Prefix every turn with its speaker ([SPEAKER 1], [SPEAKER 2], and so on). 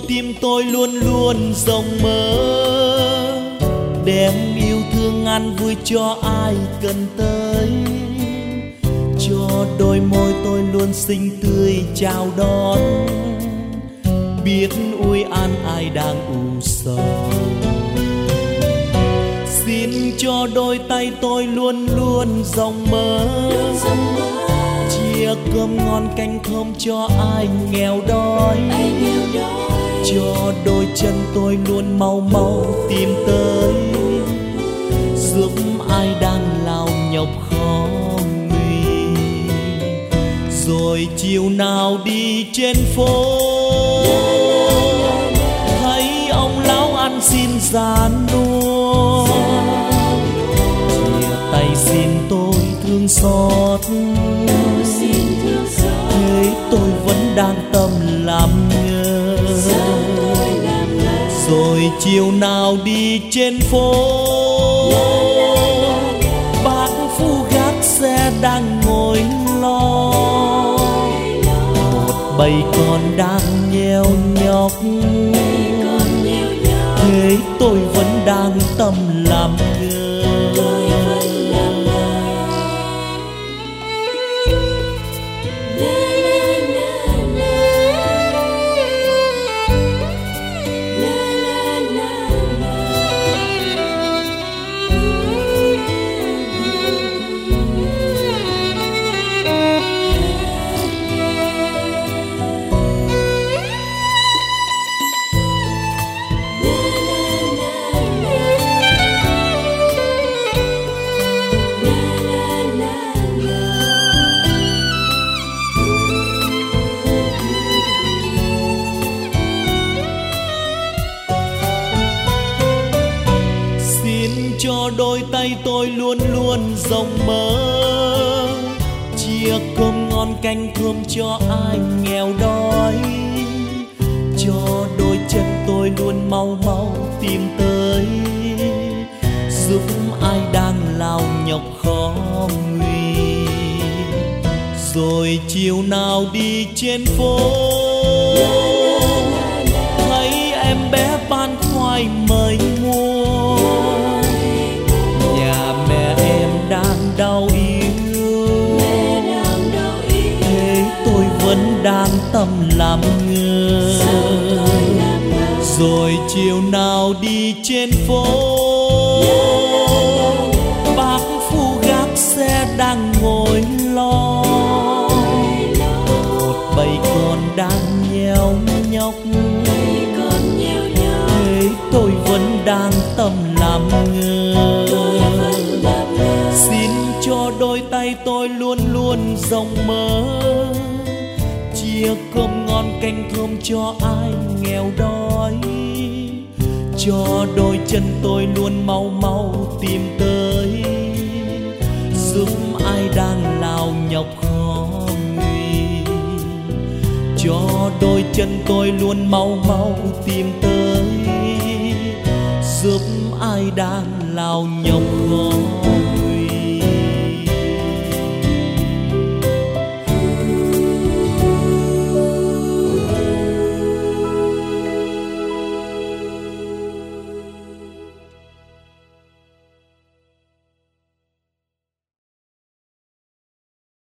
[SPEAKER 1] tim tôi luôn luôn rộng mở, đem yêu thương an vui cho ai cần tới. Cho đôi môi tôi luôn xinh tươi chào đón, biết ui an ai đang u sầu. Xin cho đôi tay tôi luôn luôn rộng mở, chia cơm ngon canh thơm cho ai nghèo đói. Cho đôi chân tôi luôn mau mau tìm tới, giúp ai đang lao nhọc khó nguy. Rồi chiều nào đi trên phố, thấy ông lão ăn xin giàn nua, chia tay xin tôi thương xót. Thế tôi vẫn đang tâm làm ngơ. Rồi chiều nào đi trên phố, bác phu gác xe đang ngồi lo, một bầy con đang nheo nhóc. Thế tôi vẫn đang tâm làm ngơ. Cho đôi tay tôi luôn luôn rộng mở, chia cơm ngon canh thơm cho ai nghèo đói. Cho đôi chân tôi luôn mau mau tìm tới, giúp ai đang lao nhọc khó nguy. Rồi chiều nào đi trên phố, thấy em bé bán khoai mời mua, đang đau yếu. Thế tôi vẫn đang tâm làm ngơ. Rồi chiều nào đi trên phố, bác phu gác xe đang ngồi lo, một bầy con đang nheo nhóc. Thế tôi vẫn đang tâm làm ngơ. Xin cho đôi tay tôi luôn luôn rộng mở, chia cơm ngon canh thơm cho ai nghèo đói. Cho đôi chân tôi luôn mau mau tìm tới, giúp ai đang lao nhọc khó nguy. Cho đôi chân tôi luôn mau mau tìm tới, giúp ai đang lao nhọc khó